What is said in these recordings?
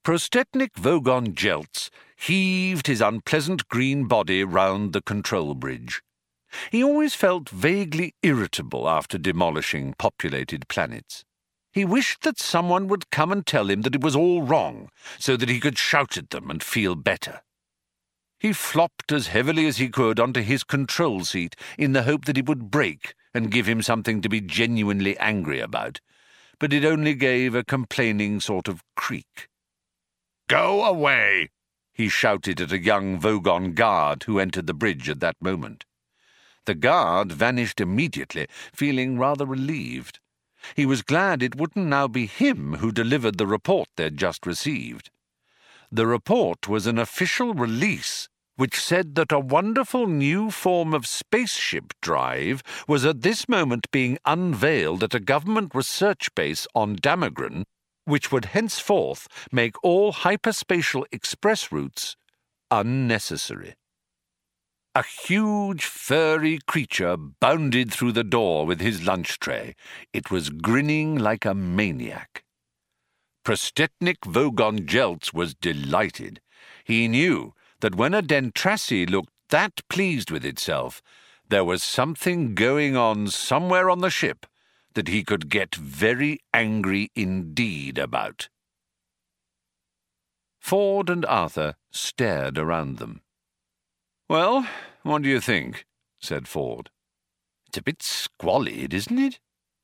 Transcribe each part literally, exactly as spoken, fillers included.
Prostetnik Vogon Jeltz heaved his unpleasant green body round the control bridge. He always felt vaguely irritable after demolishing populated planets. He wished that someone would come and tell him that it was all wrong, so that he could shout at them and feel better. He flopped as heavily as he could onto his control seat in the hope that it would break and give him something to be genuinely angry about, but it only gave a complaining sort of creak. "Go away!" he shouted at a young Vogon guard who entered the bridge at that moment. The guard vanished immediately, feeling rather relieved. He was glad it wouldn't now be him who delivered the report they'd just received. The report was an official release which said that a wonderful new form of spaceship drive was at this moment being unveiled at a government research base on Damagran, which would henceforth make all hyperspatial express routes unnecessary. A huge, furry creature bounded through the door with his lunch tray. It was grinning like a maniac. Prostetnik Vogon Jeltz was delighted. He knew that when a Dentrassi looked that pleased with itself, there was something going on somewhere on the ship that he could get very angry indeed about. Ford and Arthur stared around them. "Well, what do you think?" said Ford. "It's a bit squalid, isn't it?"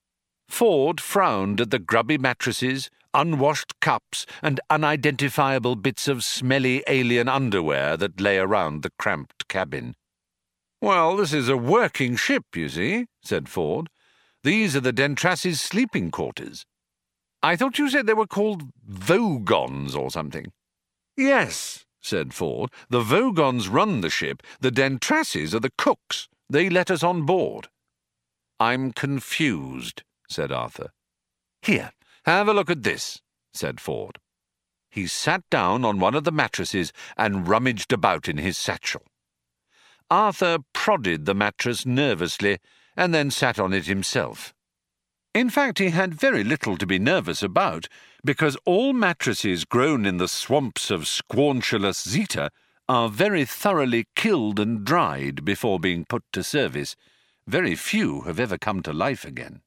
Ford frowned at the grubby mattresses, unwashed cups, and unidentifiable bits of smelly alien underwear that lay around the cramped cabin. "Well, this is a working ship, you see," said Ford. "These are the Dentrassi's sleeping quarters. I thought you said they were called Vogons or something." "Yes," said Ford. "The Vogons run the ship. The Dentrassis are the cooks. They let us on board." "I'm confused," said Arthur. "Here, have a look at this," said Ford. He sat down on one of the mattresses and rummaged about in his satchel. Arthur prodded the mattress nervously and then sat on it himself. In fact, he had very little to be nervous about, because all mattresses grown in the swamps of Squanchulus Zeta are very thoroughly killed and dried before being put to service. Very few have ever come to life again.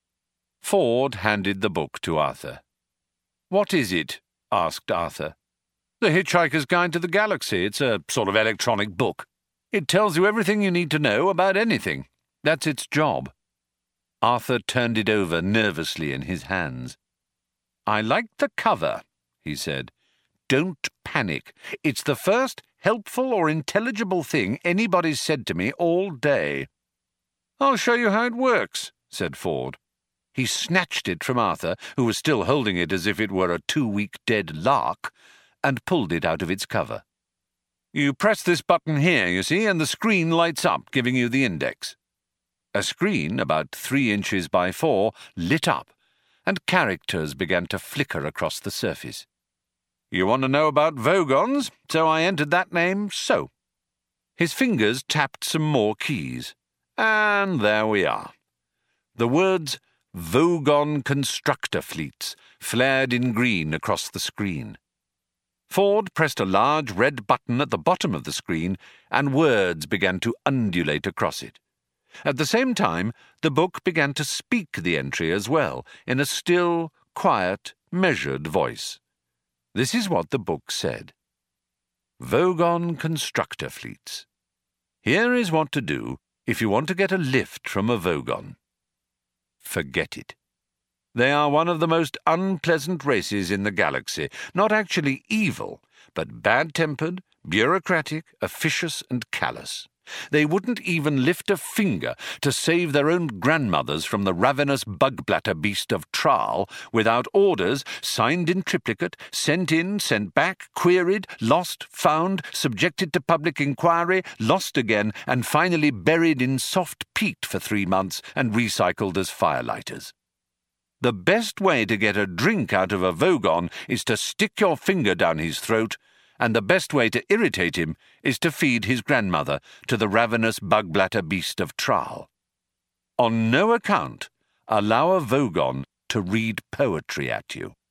Ford handed the book to Arthur. "What is it?" asked Arthur. "The Hitchhiker's Guide to the Galaxy. It's a sort of electronic book. It tells you everything you need to know about anything. That's its job." Arthur turned it over nervously in his hands. "I like the cover," he said. "Don't panic. It's the first helpful or intelligible thing anybody's said to me all day." "I'll show you how it works," said Ford. He snatched it from Arthur, who was still holding it as if it were a two-week dead lark, and pulled it out of its cover. "You press this button here, you see, and the screen lights up, giving you the index." A screen, about three inches by four, lit up, and characters began to flicker across the surface. "You want to know about Vogons, so I entered that name so." His fingers tapped some more keys. And there we are. The words Vogon Constructor Fleets flared in green across the screen. Ford pressed a large red button at the bottom of the screen, and words began to undulate across it. At the same time, the book began to speak the entry as well, in a still, quiet, measured voice. This is what the book said. Vogon Constructor Fleets. Here is what to do if you want to get a lift from a Vogon. Forget it. They are one of the most unpleasant races in the galaxy, not actually evil, but bad-tempered, bureaucratic, officious, and callous. They wouldn't even lift a finger to save their own grandmothers from the ravenous bug-blatter beast of Traal without orders, signed in triplicate, sent in, sent back, queried, lost, found, subjected to public inquiry, lost again, and finally buried in soft peat for three months and recycled as firelighters. The best way to get a drink out of a Vogon is to stick your finger down his throat, and the best way to irritate him is to feed his grandmother to the ravenous bug-blatter beast of Traal. On no account allow a Vogon to read poetry at you.